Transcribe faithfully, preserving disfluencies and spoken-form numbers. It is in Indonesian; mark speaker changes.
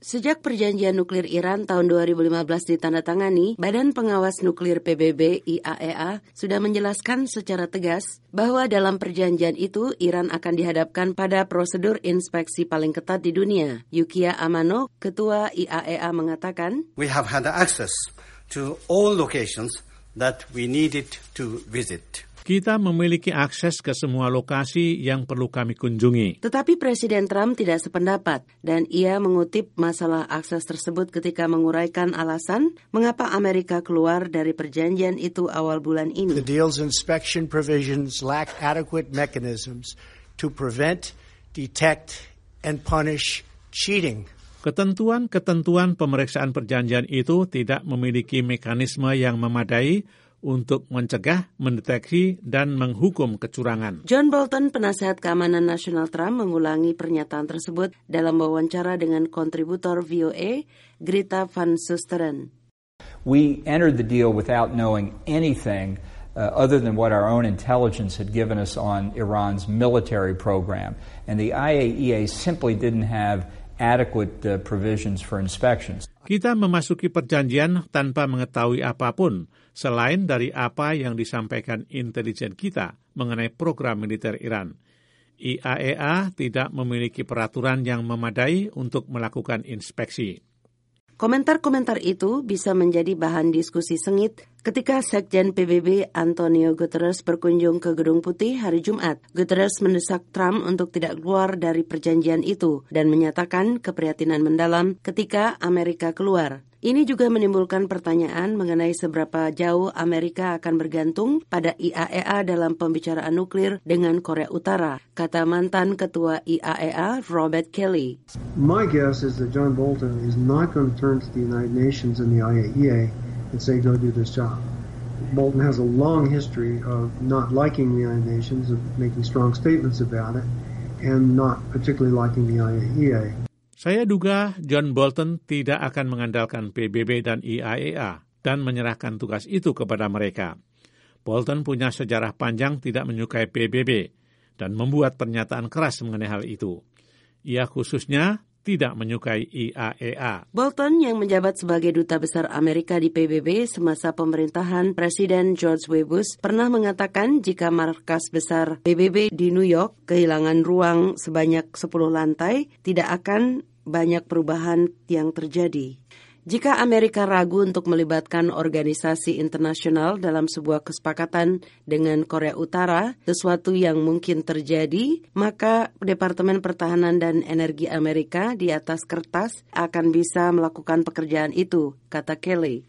Speaker 1: Sejak perjanjian nuklir Iran tahun dua ribu lima belas ditandatangani, Badan Pengawas Nuklir P B B I A E A sudah menjelaskan secara tegas bahwa dalam perjanjian itu Iran akan dihadapkan pada prosedur inspeksi paling ketat di dunia. Yukiya Amano, Ketua I A E A mengatakan,
Speaker 2: We have had access to all locations that we needed to visit.
Speaker 3: Kita memiliki akses ke semua lokasi yang perlu kami kunjungi.
Speaker 1: Tetapi Presiden Trump tidak sependapat dan ia mengutip masalah akses tersebut ketika menguraikan alasan mengapa Amerika keluar dari perjanjian itu awal bulan ini.
Speaker 4: The deal's inspection provisions lack adequate mechanisms to prevent, detect, and punish cheating.
Speaker 3: Ketentuan-ketentuan pemeriksaan perjanjian itu tidak memiliki mekanisme yang memadai untuk mencegah, mendeteksi, dan menghukum kecurangan.
Speaker 1: John Bolton, penasehat keamanan nasional Trump, mengulangi pernyataan tersebut dalam wawancara dengan kontributor V O A, Greta Van Susteren.
Speaker 5: We entered the deal without knowing anything uh, other than what our own intelligence had given us on Iran's military program. And the I A E A simply didn't have adequate uh, provisions for inspections.
Speaker 3: Kita memasuki perjanjian tanpa mengetahui apapun selain dari apa yang disampaikan intelijen kita mengenai program militer Iran. I A E A tidak memiliki peraturan yang memadai untuk melakukan inspeksi.
Speaker 1: Komentar-komentar itu bisa menjadi bahan diskusi sengit ketika Sekjen P B B Antonio Guterres berkunjung ke Gedung Putih hari Jumat. Guterres mendesak Trump untuk tidak keluar dari perjanjian itu dan menyatakan keprihatinan mendalam ketika Amerika keluar. Ini juga menimbulkan pertanyaan mengenai seberapa jauh Amerika akan bergantung pada I A E A dalam pembicaraan nuklir dengan Korea Utara, kata mantan ketua I A E A Robert Kelly.
Speaker 6: My guess is that John Bolton is not going to turn to the United Nations and the I A E A and say, go do this job. Bolton has a long history of not liking the United Nations, of making strong statements about it, and not particularly liking the I A E A.
Speaker 3: Saya duga John Bolton tidak akan mengandalkan P B B dan I A E A dan menyerahkan tugas itu kepada mereka. Bolton punya sejarah panjang tidak menyukai P B B dan membuat pernyataan keras mengenai hal itu. Ia khususnya tidak menyukai I A E A.
Speaker 1: Bolton yang menjabat sebagai duta besar Amerika di P B B semasa pemerintahan Presiden George W. Bush pernah mengatakan jika markas besar P B B di New York kehilangan ruang sebanyak sepuluh lantai, tidak akan banyak perubahan yang terjadi. Jika Amerika ragu untuk melibatkan organisasi internasional dalam sebuah kesepakatan dengan Korea Utara, sesuatu yang mungkin terjadi, maka Departemen Pertahanan dan Energi Amerika di atas kertas akan bisa melakukan pekerjaan itu, kata Kelly.